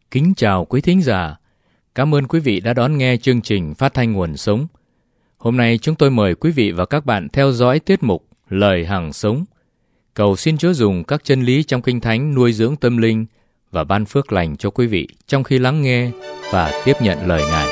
Kính chào quý thính giả. Cảm ơn quý vị đã đón nghe chương trình Phát thanh Nguồn Sống. Hôm nay chúng tôi mời quý vị và các bạn theo dõi tiết mục Lời Hằng Sống. Cầu xin Chúa dùng các chân lý trong Kinh Thánh nuôi dưỡng tâm linh và ban phước lành cho quý vị trong khi lắng nghe và tiếp nhận lời Ngài.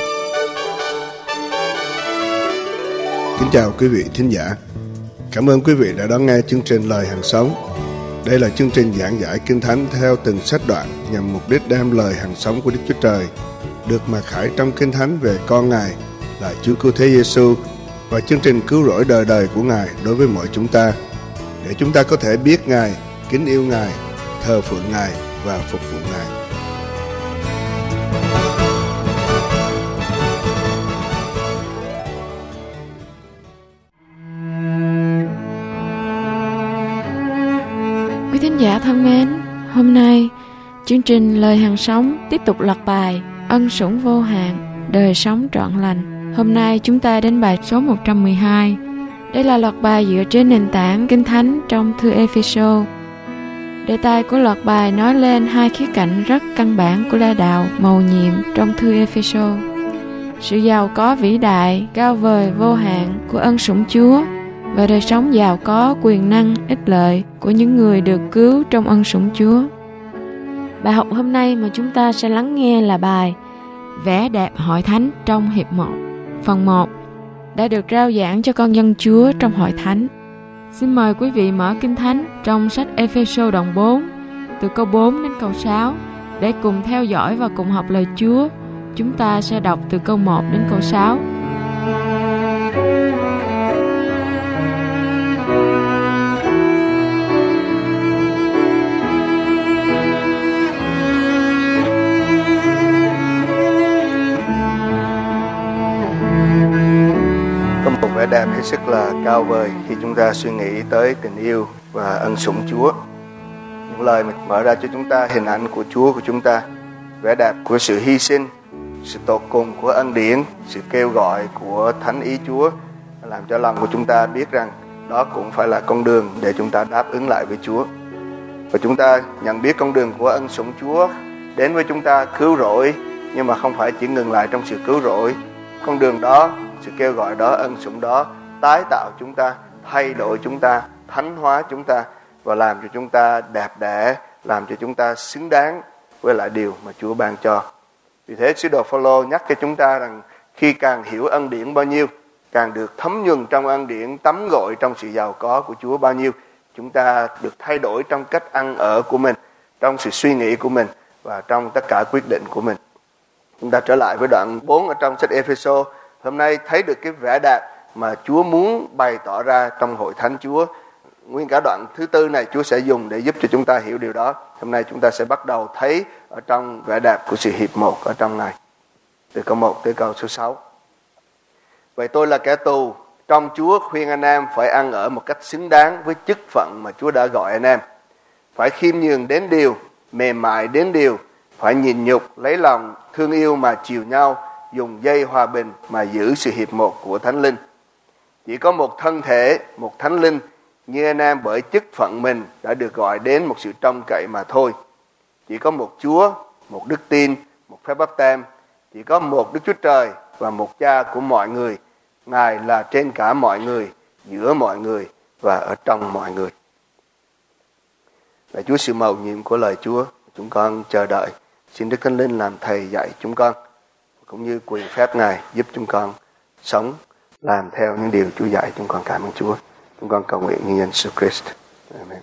Kính chào quý vị thính giả. Cảm ơn quý vị đã đón nghe chương trình Lời Hằng Sống. Đây là chương trình giảng giải Kinh Thánh theo từng sách đoạn nhằm mục đích đem lời hằng sống của Đức Chúa Trời được mặc khải trong Kinh Thánh về con Ngài là Chúa Cứu Thế Giêsu và chương trình cứu rỗi đời đời của Ngài đối với mọi chúng ta, để chúng ta có thể biết Ngài, kính yêu Ngài, thờ phượng Ngài và phục vụ Ngài. Quý thính giả thân mến, hôm nay chương trình Lời Hằng Sống tiếp tục loạt bài Ân Sủng Vô Hạn, Đời Sống Trọn Lành. Hôm nay chúng ta đến bài số 112. Đây là loạt bài dựa trên nền tảng Kinh Thánh trong thư Ê-phê-sô. Đề tài của loạt bài nói lên hai khía cạnh rất căn bản của la đạo mầu nhiệm trong thư Ê-phê-sô: sự giàu có vĩ đại, cao vời, vô hạn của ân sủng Chúa và đời sống giàu có, quyền năng, ích lợi của những người được cứu trong ân sủng Chúa. Bài học hôm nay mà chúng ta sẽ lắng nghe là bài Vẻ đẹp hội thánh trong hiệp 1, phần 1, đã được rao giảng cho con dân Chúa trong hội thánh. Xin mời quý vị mở Kinh Thánh trong sách Ê-phê-sô đoạn 4, từ câu 4 đến câu 6, để cùng theo dõi và cùng học lời Chúa. Chúng ta sẽ đọc từ câu 1 đến câu 6. Có một vẻ đẹp hết sức là cao vời khi chúng ta suy nghĩ tới tình yêu và ân sủng Chúa. Những lời mà mở ra cho chúng ta hình ảnh của Chúa của chúng ta, vẻ đẹp của sự hy sinh, sự tột cùng của ân điển, sự kêu gọi của thánh ý Chúa, làm cho lòng của chúng ta biết rằng đó cũng phải là con đường để chúng ta đáp ứng lại với Chúa. Và chúng ta nhận biết con đường của ân sủng Chúa đến với chúng ta cứu rỗi, nhưng mà không phải chỉ ngừng lại trong sự cứu rỗi. Con đường đó, sự kêu gọi đó, ân sủng đó tái tạo chúng ta, thay đổi chúng ta, thánh hóa chúng ta và làm cho chúng ta đẹp đẽ, làm cho chúng ta xứng đáng với lại điều mà Chúa ban cho. Vì thế sứ đồ Phao-lô nhắc cho chúng ta rằng khi càng hiểu ân điển bao nhiêu, càng được thấm nhuần trong ân điển, tắm gội trong sự giàu có của Chúa bao nhiêu, chúng ta được thay đổi trong cách ăn ở của mình, trong sự suy nghĩ của mình và trong tất cả quyết định của mình. Chúng ta trở lại với đoạn 4 ở trong sách Ê-phê-sô. Hôm nay thấy được cái vẻ đẹp mà Chúa muốn bày tỏ ra trong hội thánh Chúa. Nguyên cả đoạn thứ tư này Chúa sẽ dùng để giúp cho chúng ta hiểu điều đó. Hôm nay chúng ta sẽ bắt đầu thấy ở trong vẻ đẹp của sự hiệp một ở trong này, từ câu 1 tới câu số 6. Vậy tôi là kẻ tù trong Chúa, khuyên anh em phải ăn ở một cách xứng đáng với chức phận mà Chúa đã gọi anh em. Phải khiêm nhường đến điều, mềm mại đến điều, phải nhịn nhục, lấy lòng, thương yêu mà chiều nhau, dùng dây hòa bình mà giữ sự hiệp một của Thánh Linh. Chỉ có một thân thể, một Thánh Linh, như anh em bởi chức phận mình đã được gọi đến một sự trông cậy mà thôi. Chỉ có một Chúa, một đức tin, một phép báp têm. Chỉ có một Đức Chúa Trời và một Cha của mọi người. Ngài là trên cả mọi người, giữa mọi người và ở trong mọi người. Lạy Chúa, sự mầu nhiệm của lời Chúa, chúng con chờ đợi. Xin Đức Thánh Linh làm thầy dạy chúng con, cũng như quyền phép Ngài giúp chúng con sống, làm theo những điều Chúa dạy. Chúng con cảm ơn Chúa. Chúng con cầu nguyện nhân danh Jesus Christ. Amen.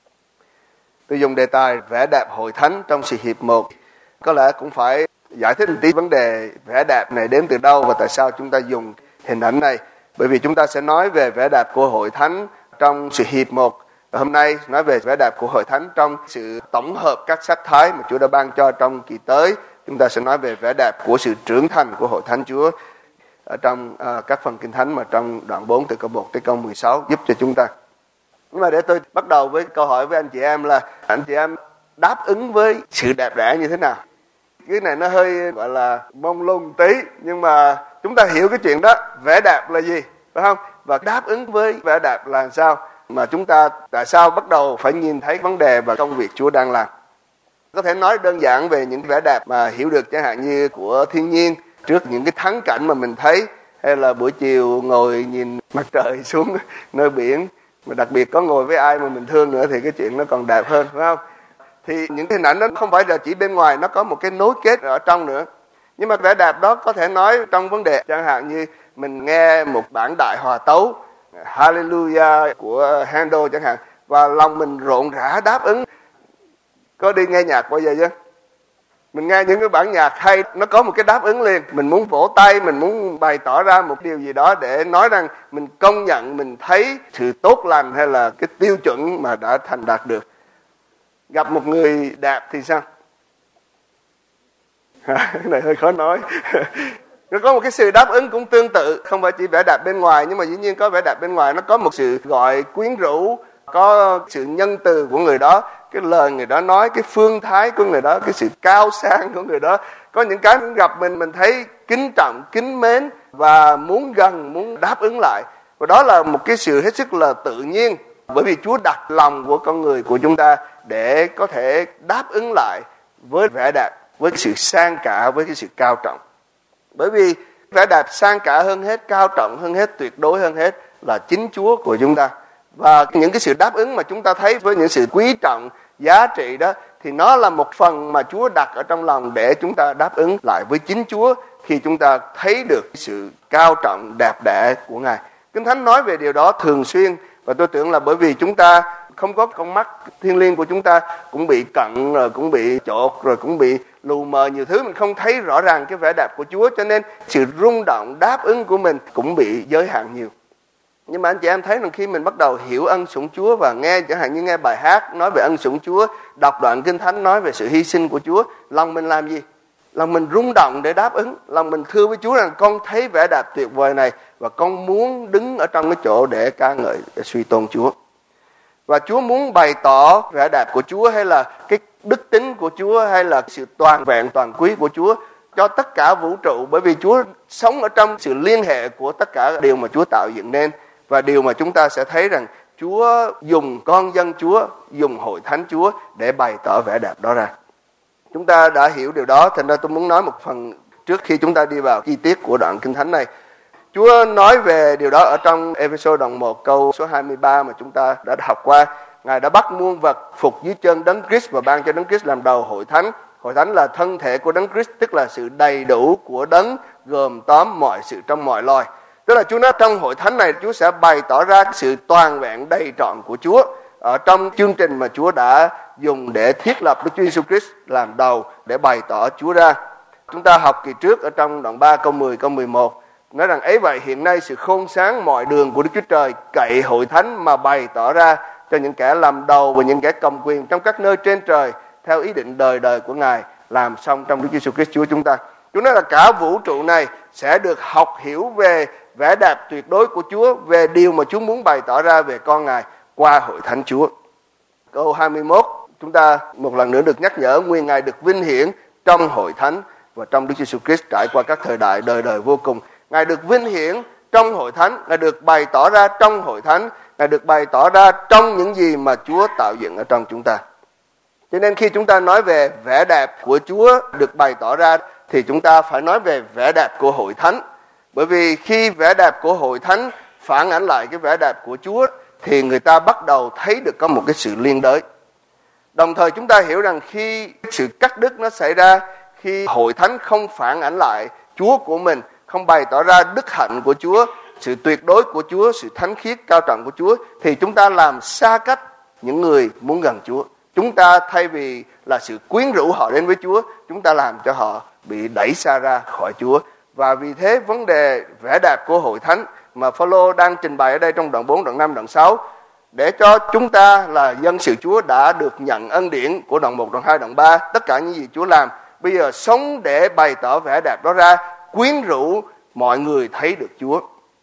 Tôi dùng đề tài vẻ đẹp hội thánh trong sự hiệp một. Có lẽ cũng phải giải thích một tí vấn đề vẻ đẹp này đến từ đâu và tại sao chúng ta dùng hình ảnh này. Bởi vì chúng ta sẽ nói về vẻ đẹp của hội thánh trong sự hiệp một. Hôm nay nói về vẻ đẹp của hội thánh trong sự tổng hợp các sắc thái mà Chúa đã ban cho trong kỳ tới. Chúng ta sẽ nói về vẻ đẹp của sự trưởng thành của hội thánh Chúa ở trong các phần Kinh Thánh mà trong đoạn 4 từ câu 1 tới câu 16 giúp cho chúng ta. Nhưng mà để tôi bắt đầu với câu hỏi với anh chị em là anh chị em đáp ứng với sự đẹp đẽ như thế nào? Cái này nó hơi gọi là mông lung tí, nhưng mà chúng ta hiểu cái chuyện đó, vẻ đẹp là gì, phải không? Và đáp ứng với vẻ đẹp là sao? Mà chúng ta tại sao bắt đầu phải nhìn thấy vấn đề và công việc Chúa đang làm? Có thể nói đơn giản về những vẻ đẹp mà hiểu được, chẳng hạn như của thiên nhiên trước những cái thắng cảnh mà mình thấy, hay là buổi chiều ngồi nhìn mặt trời xuống nơi biển, mà đặc biệt có ngồi với ai mà mình thương nữa thì cái chuyện nó còn đẹp hơn, phải không? Thì những hình ảnh đó không phải là chỉ bên ngoài, nó có một cái nối kết ở trong nữa. Nhưng mà vẻ đẹp đó có thể nói trong vấn đề, chẳng hạn như mình nghe một bản đại hòa tấu Hallelujah của Handel chẳng hạn, và lòng mình rộn rã đáp ứng. Có đi nghe nhạc bao giờ chưa? Mình nghe những cái bản nhạc hay, nó có một cái đáp ứng liền. Mình muốn vỗ tay, mình muốn bày tỏ ra một điều gì đó để nói rằng mình công nhận, mình thấy sự tốt lành hay là cái tiêu chuẩn mà đã thành đạt được. Gặp một người đẹp thì sao? Cái này hơi khó nói. Nó có một cái sự đáp ứng cũng tương tự, không phải chỉ vẻ đẹp bên ngoài, nhưng mà dĩ nhiên có vẻ đẹp bên ngoài, nó có một sự gọi quyến rũ, có sự nhân từ của người đó, cái lời người đó nói, cái phương thái của người đó, cái sự cao sang của người đó. Có những cái gặp mình thấy kính trọng, kính mến và muốn gần, muốn đáp ứng lại. Và đó là một cái sự hết sức là tự nhiên, bởi vì Chúa đặt lòng của con người của chúng ta để có thể đáp ứng lại với vẻ đẹp, với cái sự sang cả, với cái sự cao trọng. Bởi vì vẻ đẹp sang cả hơn hết, cao trọng hơn hết, tuyệt đối hơn hết là chính Chúa của chúng ta. Và những cái sự đáp ứng mà chúng ta thấy với những sự quý trọng, giá trị đó, thì nó là một phần mà Chúa đặt ở trong lòng để chúng ta đáp ứng lại với chính Chúa khi chúng ta thấy được sự cao trọng, đẹp đẽ của Ngài. Kinh Thánh nói về điều đó thường xuyên, và tôi tưởng là bởi vì chúng ta không có con mắt thiên liêng của chúng ta cũng bị cận, rồi cũng bị chột, rồi cũng bị lù mờ nhiều thứ, mình không thấy rõ ràng cái vẻ đẹp của Chúa, cho nên sự rung động đáp ứng của mình cũng bị giới hạn nhiều. Nhưng mà anh chị em thấy rằng khi mình bắt đầu hiểu ân sủng Chúa và nghe, chẳng hạn như nghe bài hát nói về ân sủng Chúa, đọc đoạn Kinh Thánh nói về sự hy sinh của Chúa, lòng mình làm gì? Lòng mình rung động để đáp ứng. Lòng mình thưa với Chúa rằng con thấy vẻ đẹp tuyệt vời này và con muốn đứng ở trong cái chỗ để ca ngợi, để suy tôn Chúa. Và Chúa muốn bày tỏ vẻ đẹp của Chúa, hay là cái đức tính của Chúa, hay là sự toàn vẹn toàn quý của Chúa cho tất cả vũ trụ, bởi vì Chúa sống ở trong sự liên hệ của tất cả điều mà Chúa tạo dựng nên. Và điều mà chúng ta sẽ thấy rằng Chúa dùng con dân Chúa, dùng hội thánh Chúa để bày tỏ vẻ đẹp đó ra. Chúng ta đã hiểu điều đó, thành ra tôi muốn nói một phần trước khi chúng ta đi vào chi tiết của đoạn Kinh Thánh này. Chúa nói về điều đó ở trong Ê-phê-sô đoạn 1 câu số 23 mà chúng ta đã học qua. Ngài đã bắt muôn vật phục dưới chân Đấng Christ và ban cho Đấng Christ làm đầu hội thánh. Hội thánh là thân thể của Đấng Christ, tức là sự đầy đủ của Đấng gồm tóm mọi sự trong mọi loài. Tức là Chúa nói trong hội thánh này Chúa sẽ bày tỏ ra sự toàn vẹn đầy trọn của Chúa ở trong chương trình mà Chúa đã dùng để thiết lập Đức Chúa Giêsu Christ làm đầu để bày tỏ Chúa ra. Chúng ta học kỳ trước ở trong đoạn 3 câu 10 câu 11 nói rằng ấy vậy hiện nay sự khôn sáng mọi đường của Đức Chúa Trời cậy hội thánh mà bày tỏ ra cho những kẻ làm đầu và những kẻ cầm quyền trong các nơi trên trời theo ý định đời đời của Ngài làm xong trong Đức Chúa Giêsu Christ Chúa chúng ta. Chúa nói là cả vũ trụ này sẽ được học hiểu về vẻ đẹp tuyệt đối của Chúa, về điều mà Chúa muốn bày tỏ ra về con Ngài qua hội thánh Chúa. Câu 21 chúng ta một lần nữa được nhắc nhở nguyên Ngài được vinh hiển trong hội thánh và trong Đức Giêsu Christ trải qua các thời đại đời đời vô cùng. Ngài được vinh hiển trong hội thánh, Ngài được bày tỏ ra trong hội thánh, Ngài được bày tỏ ra trong những gì mà Chúa tạo dựng ở trong chúng ta. Cho nên khi chúng ta nói về vẻ đẹp của Chúa được bày tỏ ra thì chúng ta phải nói về vẻ đẹp của hội thánh. Bởi vì khi vẻ đẹp của hội thánh phản ánh lại cái vẻ đẹp của Chúa thì người ta bắt đầu thấy được có một cái sự liên đới. Đồng thời chúng ta hiểu rằng khi sự cắt đứt nó xảy ra, khi hội thánh không phản ánh lại Chúa của mình, không bày tỏ ra đức hạnh của Chúa, sự tuyệt đối của Chúa, sự thánh khiết cao trọng của Chúa, thì chúng ta làm xa cách những người muốn gần Chúa. Chúng ta thay vì là sự quyến rũ họ đến với Chúa, chúng ta làm cho họ bị đẩy xa ra khỏi Chúa. Và vì thế vấn đề vẻ đẹp của hội thánh mà Phaolô đang trình bày ở đây trong đoạn 4, đoạn 5, đoạn 6 để cho chúng ta là dân sự Chúa đã được nhận ân điển của đoạn 1, đoạn 2, đoạn 3, tất cả những gì Chúa làm, bây giờ sống để bày tỏ vẻ đẹp đó ra, quyến rũ mọi người thấy được Chúa.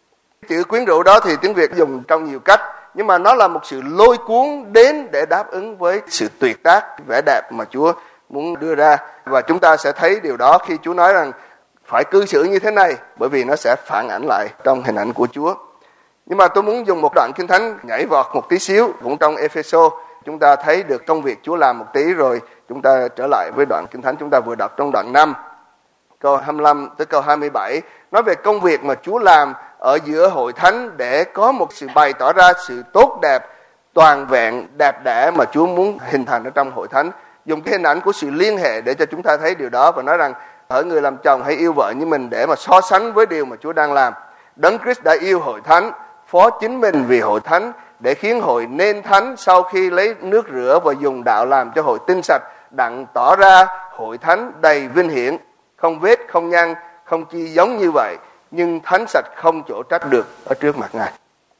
Chữ quyến rũ đó thì tiếng Việt dùng trong nhiều cách, nhưng mà nó là một sự lôi cuốn đến để đáp ứng với sự tuyệt tác, vẻ đẹp mà Chúa muốn đưa ra. Và chúng ta sẽ thấy điều đó khi Chúa nói rằng phải cư xử như thế này, bởi vì nó sẽ phản ảnh lại trong hình ảnh của Chúa. Nhưng mà tôi muốn dùng một đoạn Kinh Thánh nhảy vọt một tí xíu, cũng trong Ê-phê-sô. Chúng ta thấy được công việc Chúa làm một tí rồi Chúng ta trở lại với đoạn Kinh Thánh chúng ta vừa đọc trong đoạn 5, câu 25 tới câu 27, nói về công việc mà Chúa làm ở giữa hội thánh để có một sự bày tỏ ra sự tốt đẹp, toàn vẹn, đẹp đẽ mà Chúa muốn hình thành ở trong hội thánh. Dùng cái hình ảnh của sự liên hệ để cho chúng ta thấy điều đó và nói rằng hỡi người làm chồng hãy yêu vợ như mình để mà so sánh với điều mà Chúa đang làm. Đấng Christ đã yêu hội thánh, phó chính mình vì hội thánh để khiến hội nên thánh, sau khi lấy nước rửa và dùng đạo làm cho hội tinh sạch, đặng tỏ ra hội thánh đầy vinh hiển, không vết, không nhăn, không chi giống như vậy, nhưng thánh sạch không chỗ trách được ở trước mặt Ngài.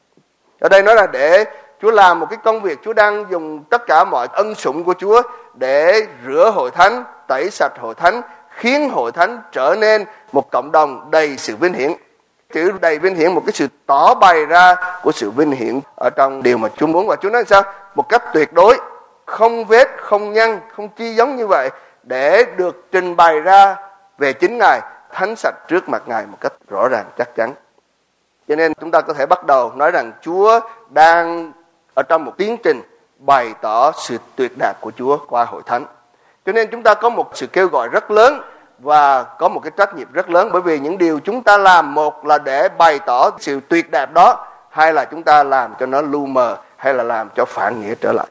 Ở đây nói là để Chúa làm một cái công việc, Chúa đang dùng tất cả mọi ân sủng của Chúa để rửa hội thánh, tẩy sạch hội thánh, khiến hội thánh trở nên một cộng đồng đầy sự vinh hiển. Chữ đầy vinh hiển, một cái sự tỏ bày ra của sự vinh hiển ở trong điều mà Chúa muốn. Và Chúa nói sao? Một cách tuyệt đối, không vết, không nhăn, không chi giống như vậy, để được trình bày ra về chính Ngài, thánh sạch trước mặt Ngài một cách rõ ràng, chắc chắn. Cho nên chúng ta có thể bắt đầu nói rằng Chúa đang ở trong một tiến trình bày tỏ sự tuyệt đẹp của Chúa qua hội thánh. Cho nên chúng ta có một sự kêu gọi rất lớn và có một cái trách nhiệm rất lớn, bởi vì những điều chúng ta làm, một là để bày tỏ sự tuyệt đẹp đó, hai là chúng ta làm cho nó lu mờ, hay là làm cho phản nghĩa trở lại.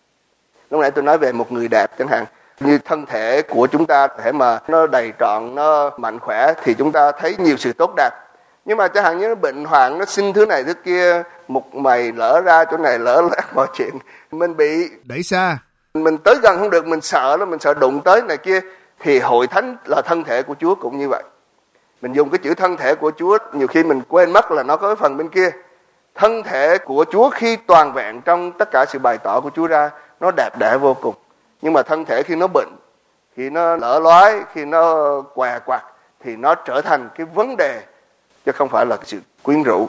Lúc nãy tôi nói về một người đẹp chẳng hạn, như thân thể của chúng ta thể mà nó đầy trọn, nó mạnh khỏe thì chúng ta thấy nhiều sự tốt đẹp. Nhưng mà chẳng hạn như nó bệnh hoạn, nó xin thứ này thứ kia, một mày lỡ ra chỗ này, lỡ lát mọi chuyện, mình bị đẩy xa, mình tới gần không được, mình sợ lắm, mình sợ đụng tới này kia. Thì hội thánh là thân thể của Chúa cũng như vậy. Mình dùng cái chữ thân thể của Chúa, nhiều khi mình quên mất là nó có cái phần bên kia. Thân thể của Chúa khi toàn vẹn trong tất cả sự bày tỏ của Chúa ra, nó đẹp đẽ vô cùng. Nhưng mà thân thể khi nó bệnh, khi nó lở lói, khi nó què quặt, thì nó trở thành cái vấn đề, chứ không phải là sự quyến rũ.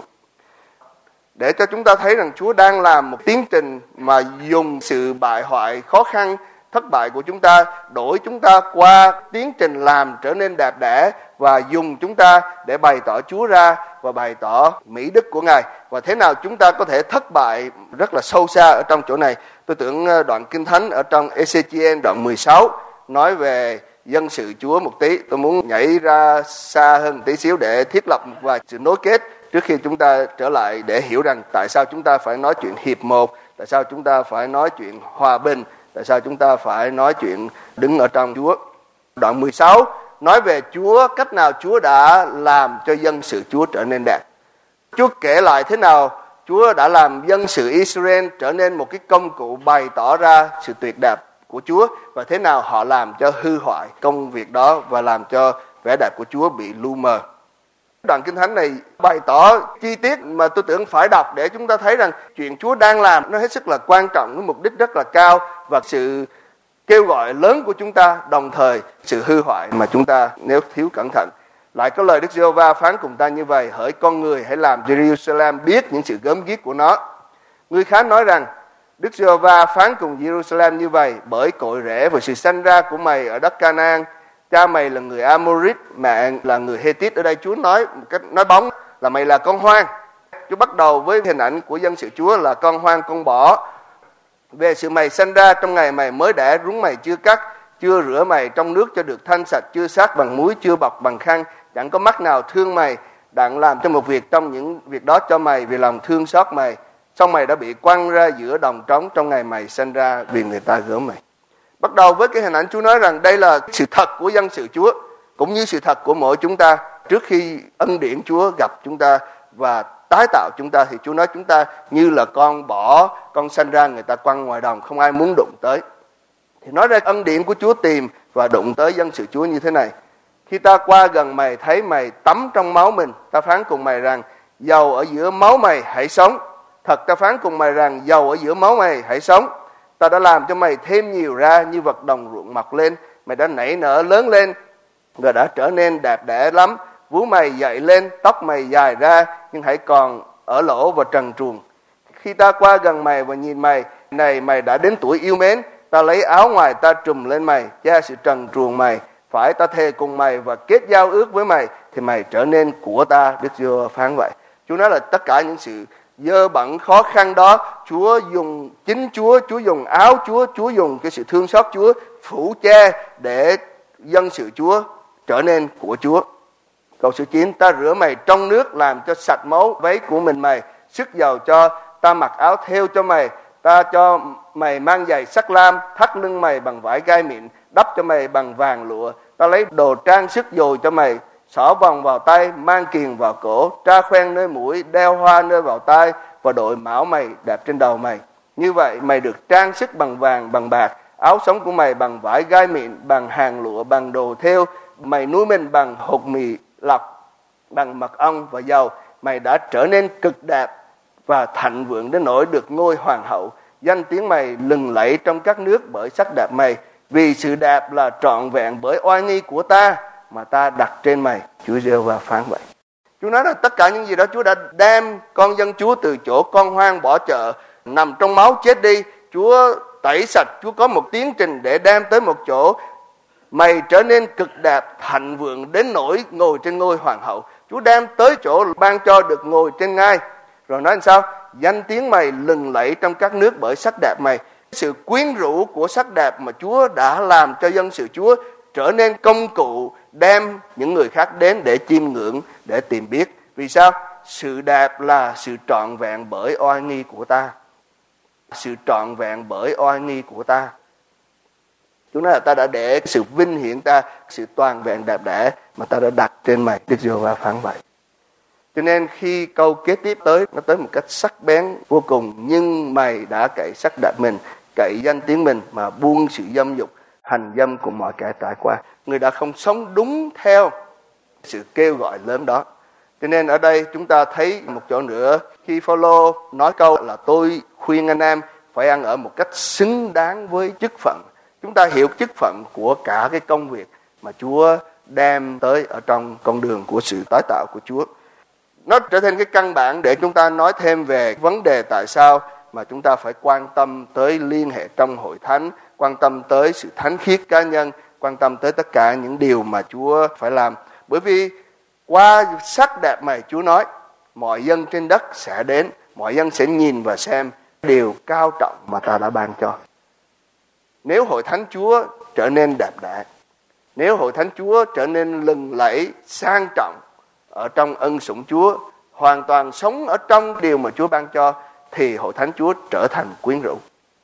Để cho chúng ta thấy rằng Chúa đang làm một tiến trình mà dùng sự bại hoại, khó khăn, thất bại của chúng ta, đổi chúng ta qua tiến trình làm trở nên đẹp đẽ, và dùng chúng ta để bày tỏ Chúa ra và bày tỏ mỹ đức của Ngài. Và thế nào chúng ta có thể thất bại rất là sâu xa ở trong chỗ này. Tôi tưởng đoạn Kinh Thánh ở trong Ê-xê-chi-ên đoạn 16 nói về dân sự Chúa một tí. Tôi muốn nhảy ra xa hơn một tí xíu để thiết lập một vài sự nối kết trước khi chúng ta trở lại, để hiểu rằng tại sao chúng ta phải nói chuyện hiệp một, tại sao chúng ta phải nói chuyện hòa bình, tại sao chúng ta phải nói chuyện đứng ở trong Chúa. Đoạn 16 nói về Chúa, cách nào Chúa đã làm cho dân sự Chúa trở nên đẹp. Chúa kể lại thế nào Chúa đã làm dân sự Israel trở nên một cái công cụ bày tỏ ra sự tuyệt đẹp của Chúa, và thế nào họ làm cho hư hoại công việc đó và làm cho vẻ đẹp của Chúa bị lu mờ. Đoạn Kinh Thánh này bày tỏ chi tiết mà tôi tưởng phải đọc để chúng ta thấy rằng chuyện Chúa đang làm nó hết sức là quan trọng, với mục đích rất là cao, và sự kêu gọi lớn của chúng ta, đồng thời sự hư hoại mà chúng ta nếu thiếu cẩn thận. Lại có lời Đức Giê-hô-va phán cùng ta như vậy: hỡi con người, hãy làm cho Jerusalem biết những sự gớm ghiếc của nó. Người khác nói rằng Đức Giê-hô-va phán cùng Jerusalem như vậy: bởi cội rễ và sự sanh ra của mày ở đất Ca-na-an, cha mày là người Amorit, mẹ là người Hethit. Ở đây Chúa nói một cách nói bóng là mày là con hoang. Chúa bắt đầu với hình ảnh của dân sự Chúa là con hoang, con bỏ. Về sự mày sanh ra trong ngày mày mới đẻ, rúng mày chưa cắt, chưa rửa mày trong nước cho được thanh sạch, chưa sát bằng muối, chưa bọc bằng khăn, chẳng có mắt nào thương mày, đặng làm cho một việc trong những việc đó cho mày vì lòng thương xót mày. Xong mày đã bị quăng ra giữa đồng trống trong ngày mày sanh ra, vì người ta gớm mày. Bắt đầu với cái hình ảnh Chúa nói rằng đây là sự thật của dân sự Chúa, cũng như sự thật của mỗi chúng ta. Trước khi ân điển Chúa gặp chúng ta và tái tạo chúng ta, thì Chúa nói chúng ta như là con bỏ, con sanh ra người ta quăng ngoài đồng, không ai muốn đụng tới. Thì nói ra ân điển của Chúa tìm và đụng tới dân sự Chúa như thế này: khi ta qua gần mày, thấy mày tắm trong máu mình, ta phán cùng mày rằng dầu ở giữa máu mày hãy sống. Thật ta phán cùng mày rằng dầu ở giữa máu mày hãy sống. Ta đã làm cho mày thêm nhiều ra như vật đồng ruộng mọc lên. Mày đã nảy nở lớn lên và đã trở nên đẹp đẽ lắm. Vú mày dậy lên, tóc mày dài ra, nhưng hãy còn ở lỗ và trần truồng. Khi ta qua gần mày và nhìn mày, này mày đã đến tuổi yêu mến, ta lấy áo ngoài ta trùm lên mày, che sự trần truồng mày. Phải ta thề cùng mày và kết giao ước với mày, thì mày trở nên của ta. Đức Giê-hô phán vậy. Chúa nói là tất cả những sự dơ bẩn khó khăn đó, Chúa dùng chính Chúa dùng áo Chúa dùng cái sự thương xót Chúa phủ che để dân sự Chúa trở nên của Chúa. Câu số 9, ta rửa mày trong nước làm cho sạch máu váy của mình mày, sức dầu cho ta mặc áo thêu cho mày, ta cho mày mang giày sắt lam, thắt lưng mày bằng vải gai mịn, đắp cho mày bằng vàng lụa, ta lấy đồ trang sức dồi cho mày, xỏ vòng vào tay, mang kiềng vào cổ, tra khoen nơi mũi, đeo hoa nơi vào tai, và đội mão mày đẹp trên đầu mày. Như vậy mày được trang sức bằng vàng, bằng bạc, áo sống của mày bằng vải gai mịn, bằng hàng lụa, bằng đồ thêu, mày nuôi mình bằng hột mì lọc, bằng mật ong và dầu. Mày đã trở nên cực đẹp và thịnh vượng đến nỗi được ngôi hoàng hậu. Danh tiếng mày lừng lẫy trong các nước bởi sắc đẹp mày, vì sự đẹp là trọn vẹn bởi oai nghi của ta mà ta đặt trên mày. Chúa Giê-hô-va phán vậy. Chúa nói là tất cả những gì đó Chúa đã đem con dân Chúa từ chỗ con hoang bỏ chợ, nằm trong máu chết đi. Chúa tẩy sạch, Chúa có một tiến trình để đem tới một chỗ mày trở nên cực đẹp, thịnh vượng đến nỗi ngồi trên ngôi hoàng hậu. Chúa đem tới chỗ ban cho được ngồi trên ngai. Rồi nói làm sao? Danh tiếng mày lừng lẫy trong các nước bởi sắc đẹp mày. Sự quyến rũ của sắc đẹp mà Chúa đã làm cho dân sự Chúa trở nên công cụ đem những người khác đến để chiêm ngưỡng, để tìm biết. Vì sao? Sự đẹp là sự trọn vẹn bởi oai nghi của ta. Sự trọn vẹn bởi oai nghi của ta. Chúa nói là ta đã để sự vinh hiển ta, sự toàn vẹn đẹp đẽ mà ta đã đặt trên mày. Đức Giê-hô-va phán vậy. Cho nên khi câu kế tiếp tới, nó tới một cách sắc bén vô cùng. Nhưng mày đã cậy sắc đẹp mình, cậy danh tiếng mình mà buông sự dâm dục, hành dâm của mọi kẻ trải qua. Người đã không sống đúng theo sự kêu gọi lớn đó. Cho nên ở đây chúng ta thấy một chỗ nữa, khi Phao-lô nói câu là tôi khuyên anh em phải ăn ở một cách xứng đáng với chức phận. Chúng ta hiểu chức phận của cả cái công việc mà Chúa đem tới ở trong con đường của sự tái tạo của Chúa. Nó trở thành cái căn bản để chúng ta nói thêm về vấn đề tại sao mà chúng ta phải quan tâm tới liên hệ trong hội thánh, quan tâm tới sự thánh khiết cá nhân, quan tâm tới tất cả những điều mà Chúa phải làm. Bởi vì qua sắc đẹp mày, Chúa nói, mọi dân trên đất sẽ đến, mọi dân sẽ nhìn và xem điều cao trọng mà ta đã ban cho. Nếu hội thánh Chúa trở nên đẹp đẽ, nếu hội thánh Chúa trở nên lừng lẫy, sang trọng ở trong ân sủng Chúa, hoàn toàn sống ở trong điều mà Chúa ban cho, thì hội thánh Chúa trở thành quyến rũ.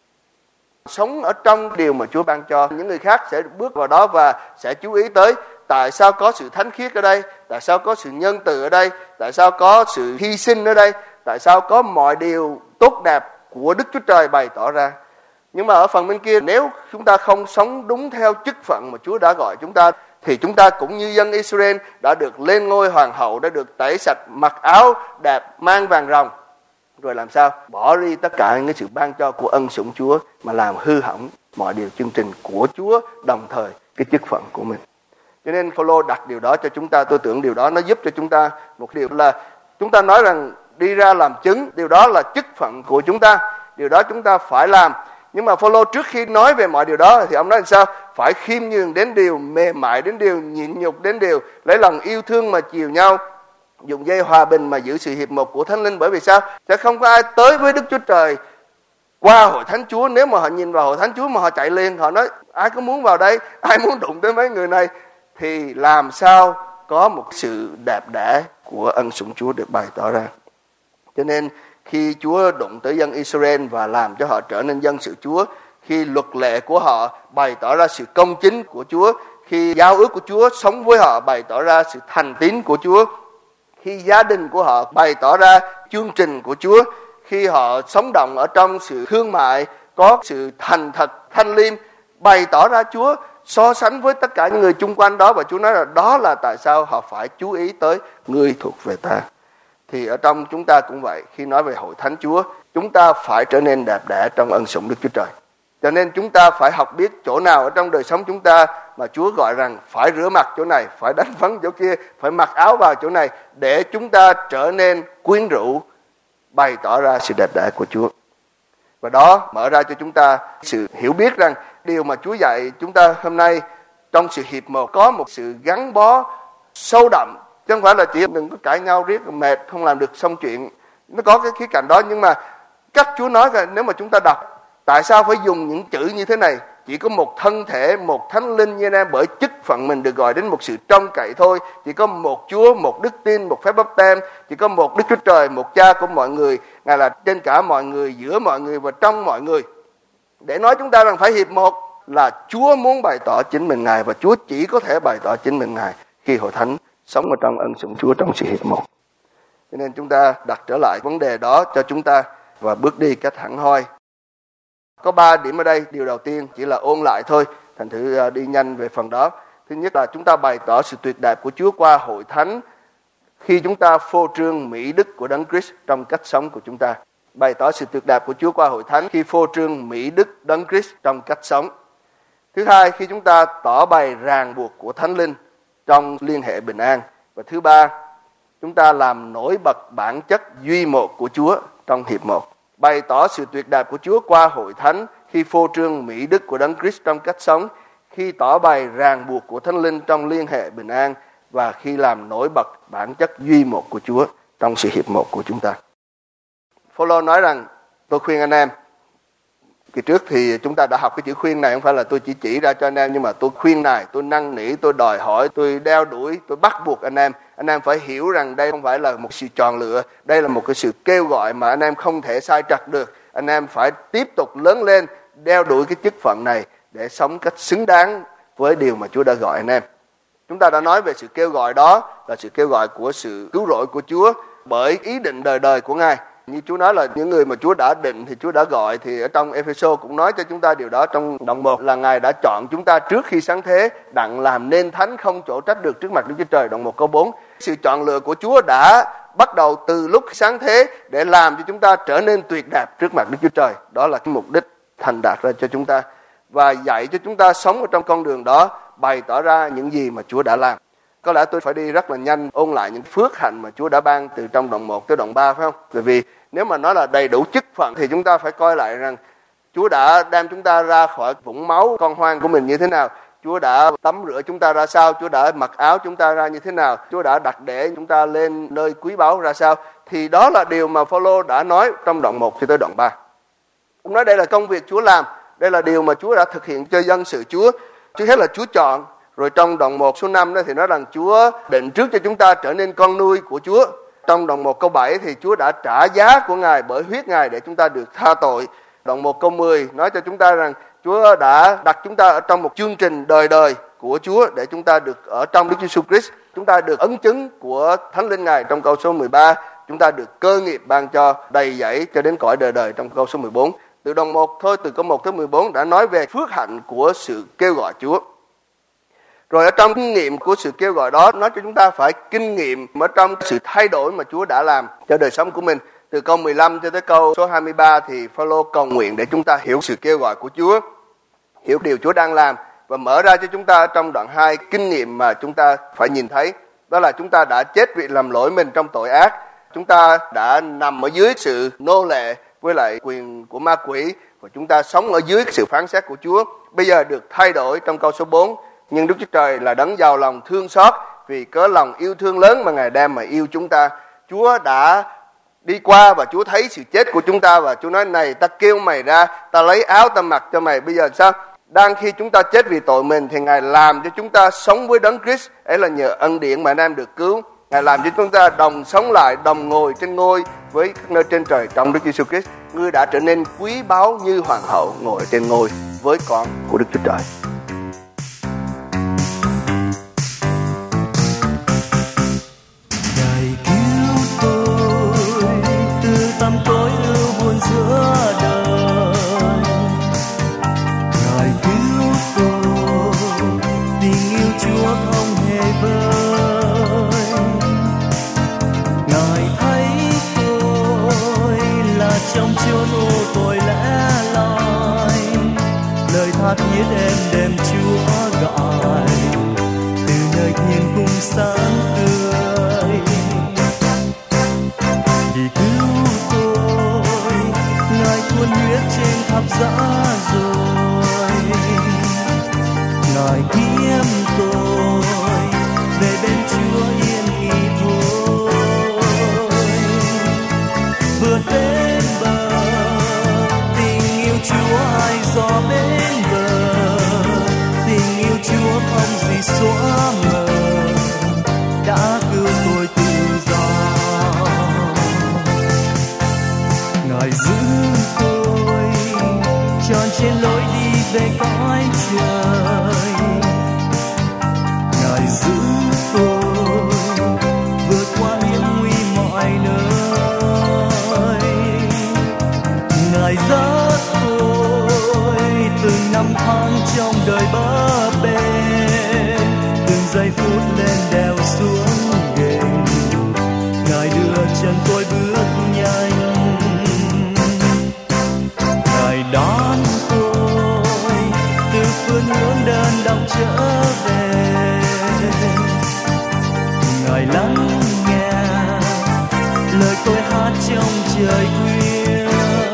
Sống ở trong điều mà Chúa ban cho, những người khác sẽ bước vào đó và sẽ chú ý tới tại sao có sự thánh khiết ở đây, tại sao có sự nhân từ ở đây, tại sao có sự hy sinh ở đây, tại sao có mọi điều tốt đẹp của Đức Chúa Trời bày tỏ ra. Nhưng mà ở phần bên kia, nếu chúng ta không sống đúng theo chức phận mà Chúa đã gọi chúng ta, thì chúng ta cũng như dân Israel đã được lên ngôi hoàng hậu, đã được tẩy sạch, mặc áo đẹp, mang vàng ròng. Rồi làm sao? Bỏ đi tất cả những sự ban cho của ân sủng Chúa mà làm hư hỏng mọi điều chương trình của Chúa, đồng thời cái chức phận của mình. Cho nên Phao-lô đặt điều đó cho chúng ta. Tôi tưởng điều đó nó giúp cho chúng ta một điều là chúng ta nói rằng đi ra làm chứng, điều đó là chức phận của chúng ta, điều đó chúng ta phải làm. Nhưng mà Phao-lô trước khi nói về mọi điều đó thì ông nói làm sao? Phải khiêm nhường đến điều mềm mại, đến điều nhịn nhục, đến điều lấy lòng yêu thương mà chiều nhau, dùng dây hòa bình mà giữ sự hiệp một của Thánh Linh. Bởi vì sao? Sẽ không có ai tới với Đức Chúa Trời qua hội thánh Chúa nếu mà họ nhìn vào hội thánh Chúa mà họ chạy lên, họ nói ai có muốn vào đây, ai muốn đụng tới mấy người này, thì làm sao có một sự đẹp đẽ của ân sủng Chúa được bày tỏ ra. Cho nên khi Chúa đụng tới dân Israel và làm cho họ trở nên dân sự Chúa, khi luật lệ của họ bày tỏ ra sự công chính của Chúa, khi giao ước của Chúa sống với họ bày tỏ ra sự thành tín của Chúa, khi gia đình của họ bày tỏ ra chương trình của Chúa, khi họ sống động ở trong sự thương mại, có sự thành thật, thanh liêm, bày tỏ ra Chúa, so sánh với tất cả những người chung quanh đó. Và Chúa nói là đó là tại sao họ phải chú ý tới người thuộc về ta. Thì ở trong chúng ta cũng vậy, khi nói về hội thánh Chúa, chúng ta phải trở nên đẹp đẽ trong ân sủng Đức Chúa Trời. Cho nên chúng ta phải học biết chỗ nào ở trong đời sống chúng ta mà Chúa gọi rằng phải rửa mặt chỗ này, phải đánh phấn chỗ kia, phải mặc áo vào chỗ này, để chúng ta trở nên quyến rũ, bày tỏ ra sự đẹp đẽ của Chúa. Và đó mở ra cho chúng ta sự hiểu biết rằng điều mà Chúa dạy chúng ta hôm nay trong sự hiệp một có một sự gắn bó sâu đậm, chứ không phải là chỉ đừng có cãi nhau riết mệt không làm được xong chuyện. Nó có cái khía cạnh đó, nhưng mà cách Chúa nói là nếu mà chúng ta đọc, tại sao phải dùng những chữ như thế này? Chỉ có một thân thể, một thánh linh như anh em, bởi chức phận mình được gọi đến một sự trông cậy thôi. Chỉ có một Chúa, một đức tin, một phép báp têm. Chỉ có một Đức Chúa Trời, một Cha của mọi người. Ngài là trên cả mọi người, giữa mọi người và trong mọi người. Để nói chúng ta rằng phải hiệp một là Chúa muốn bày tỏ chính mình Ngài, và Chúa chỉ có thể bày tỏ chính mình Ngài khi hội thánh sống ở trong ân sủng Chúa, trong sự hiệp một. Cho nên chúng ta đặt trở lại vấn đề đó cho chúng ta và bước đi cách hẳn hoi. Có 3 điểm ở đây. Điều đầu tiên chỉ là ôn lại thôi, thành thử đi nhanh về phần đó. Thứ nhất là chúng ta bày tỏ sự tuyệt đẹp của Chúa qua hội thánh khi chúng ta phô trương mỹ đức của Đấng Christ trong cách sống của chúng ta. Bày tỏ sự tuyệt đẹp của Chúa qua hội thánh khi phô trương mỹ đức Đấng Christ trong cách sống. Thứ hai, khi chúng ta tỏ bày ràng buộc của Thánh Linh trong liên hệ bình an. Và thứ ba, chúng ta làm nổi bật bản chất duy một của Chúa trong hiệp một. Bày tỏ sự tuyệt đẹp của Chúa qua hội thánh khi phô trương mỹ đức của Đấng Christ trong cách sống, khi tỏ bày ràng buộc của Thánh Linh trong liên hệ bình an, và khi làm nổi bật bản chất duy một của Chúa trong sự hiệp một của chúng ta. Phaolô nói rằng, tôi khuyên anh em, kỳ trước thì chúng ta đã học cái chữ khuyên này, không phải là tôi chỉ ra cho anh em, nhưng mà tôi khuyên này, tôi năn nỉ, tôi đòi hỏi, tôi đeo đuổi, tôi bắt buộc anh em phải hiểu rằng đây không phải là một sự chọn lựa, đây là một cái sự kêu gọi mà anh em không thể sai trật được. Anh em phải tiếp tục lớn lên, đeo đuổi cái chức phận này để sống cách xứng đáng với điều mà Chúa đã gọi anh em. Chúng ta đã nói về sự kêu gọi đó là sự kêu gọi của sự cứu rỗi của Chúa bởi ý định đời đời của Ngài. Như Chúa nói là những người mà Chúa đã định thì Chúa đã gọi, thì ở trong Ê-phê-sô cũng nói cho chúng ta điều đó trong đoạn 1 là Ngài đã chọn chúng ta trước khi sáng thế, đặng làm nên thánh không chỗ trách được trước mặt Đức Chúa Trời, đoạn 1 câu 4. Sự chọn lựa của Chúa đã bắt đầu từ lúc sáng thế để làm cho chúng ta trở nên tuyệt đẹp trước mặt Đức Chúa Trời. Đó là cái mục đích thành đạt ra cho chúng ta, và dạy cho chúng ta sống ở trong con đường đó, bày tỏ ra những gì mà Chúa đã làm. Có lẽ tôi phải đi rất là nhanh, ôn lại những phước hạnh mà Chúa đã ban từ trong đoạn 1 tới đoạn 3, phải không? Bởi vì nếu mà nói là đầy đủ chức phận thì chúng ta phải coi lại rằng Chúa đã đem chúng ta ra khỏi vũng máu con hoang của mình như thế nào, Chúa đã tắm rửa chúng ta ra sao, Chúa đã mặc áo chúng ta ra như thế nào, Chúa đã đặt để chúng ta lên nơi quý báu ra sao. Thì đó là điều mà Phaolô đã nói trong đoạn 1 cho tới đoạn 3. Ông nói đây là công việc Chúa làm, đây là điều mà Chúa đã thực hiện cho dân sự Chúa. Trước hết là Chúa chọn. Rồi trong đoạn 1 số 5 đó thì nói rằng Chúa định trước cho chúng ta trở nên con nuôi của Chúa. Trong đoạn 1 câu 7 thì Chúa đã trả giá của Ngài bởi huyết Ngài để chúng ta được tha tội. Đoạn 1 câu 10 nói cho chúng ta rằng Chúa đã đặt chúng ta ở trong một chương trình đời đời của Chúa để chúng ta được ở trong Đức Giêsu Christ. Chúng ta được ấn chứng của Thánh Linh Ngài trong câu số 13. Chúng ta được cơ nghiệp ban cho đầy dẫy cho đến cõi đời đời trong câu số 14. Từ đoạn 1 thôi, từ câu 1 tới 14 đã nói về phước hạnh của sự kêu gọi Chúa. Rồi ở trong kinh nghiệm của sự kêu gọi đó, nói cho chúng ta phải kinh nghiệm ở trong sự thay đổi mà Chúa đã làm cho đời sống của mình. Từ câu 15 cho tới câu số 23 thì Phaolô cầu nguyện để chúng ta hiểu sự kêu gọi của Chúa, hiểu điều Chúa đang làm, và mở ra cho chúng ta trong đoạn 2 kinh nghiệm mà chúng ta phải nhìn thấy. Đó là chúng ta đã chết vì làm lỗi mình trong tội ác. Chúng ta đã nằm ở dưới sự nô lệ với lại quyền của ma quỷ, và chúng ta sống ở dưới sự phán xét của Chúa. Bây giờ được thay đổi trong câu số 4. Nhưng Đức Chúa Trời là đấng giàu lòng thương xót, vì cớ lòng yêu thương lớn mà Ngài đem mà yêu chúng ta. Chúa đã đi qua và Chúa thấy sự chết của chúng ta, và Chúa nói này, ta kêu mày ra, ta lấy áo ta mặc cho mày. Bây giờ sao? Đang khi chúng ta chết vì tội mình thì Ngài làm cho chúng ta sống với Đấng Christ. Ấy là nhờ ân điển mà anh em được cứu. Ngài làm cho chúng ta đồng sống lại, đồng ngồi trên ngôi với các nơi trên trời trong Đức Giêsu Christ. Ngươi đã trở nên quý báu như hoàng hậu ngồi trên ngôi với con của Đức Chúa Trời. Thiết em đem Chúa gọi từ nơi thiên cung sáng tươi, vì cứu tôi Ngài tuôn huyết trên thập giá rồi, Ngài kiếm tôi về bên Chúa yên nghỉ thôi. đời bấp bênh, từng giây phút lên đèo xuống ghềnh, Ngài đưa chân tôi bước nhanh, Ngài đón tôi từ phương hướng đơn độc trở về, Ngài lắng nghe lời tôi hát trong trời khuya.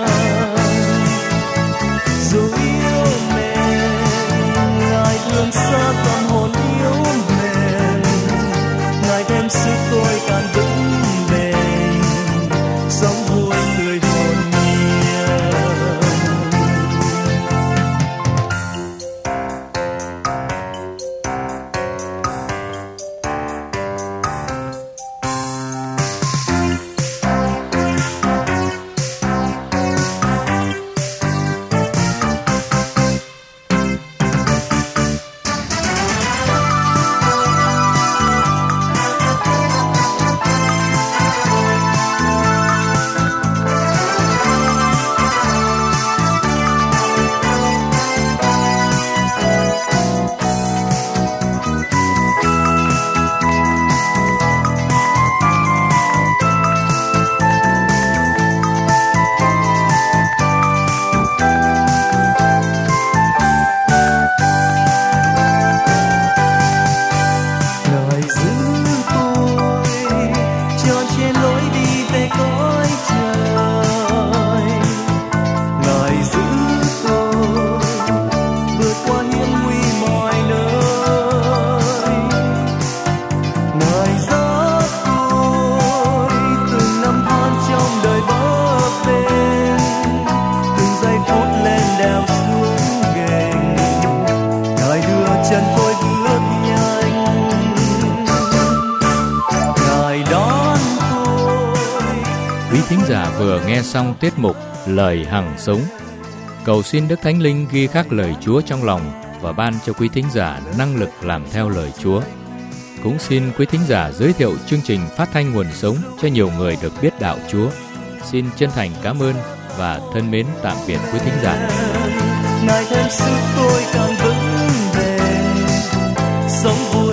Dù yêu mến, Ngài thương xa tâm hồn yếu mềm, Ngài thêm sức tôi càng vững bền, sống vui tươi hồn nhiên. Thính giả vừa nghe xong tiết mục Lời Hằng Sống. Cầu xin Đức Thánh Linh ghi khắc lời Chúa trong lòng và ban cho quý thính giả năng lực làm theo lời Chúa. Cũng xin quý thính giả giới thiệu chương trình phát thanh nguồn sống cho nhiều người được biết đạo Chúa. Xin chân thành cảm ơn và thân mến tạm biệt quý thính giả. Ngài thêm sức tôi càng vững bền, sống vui